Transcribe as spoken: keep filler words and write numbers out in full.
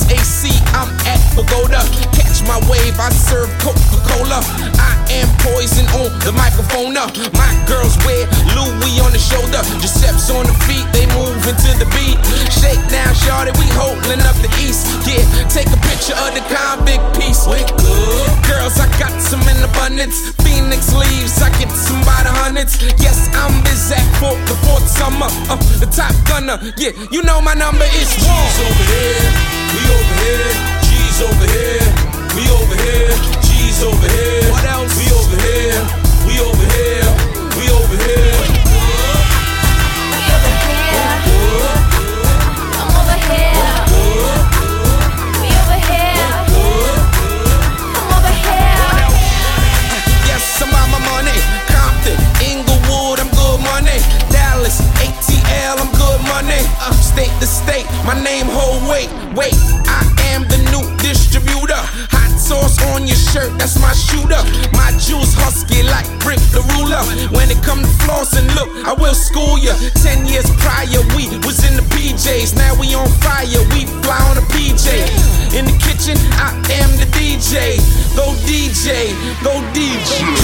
A C, I'm at Pagoda. Catch my wave, I serve Coca-Cola. I am poison on the microphone. My girls wear Louis on the shoulder. Giuseppe's on the feet, they moving to the beat. Shake down, shawty, we holding up the east. Yeah, take a picture of the convict piece. We good. Girls, I got some in abundance. Phoenix leaves, I get some by the hundreds. Yes, I'm Bizak for the fourth summer. Uh, the top gunner, yeah, you know my number is one. G's over here, we over here. G's over here, we over here. G's over here. What else? We over here, we over here, we over here. We over here. I'm over here. We over here. I'm over here. Yes, I'm on my money. Compton, Inglewood, I'm good money. Dallas, A T L, I'm good money. Uh, state to state, my name hold weight. Wait, I am the new distributor. Hot sauce on your shirt, that's my shooter. My jewels husky like Brick the ruler. When it come to floss and look, I will school ya. Ten years prior, we was in the P Js. Now we on fire, we fly on a P J. In the kitchen, I am the D J. Go D J, go D J.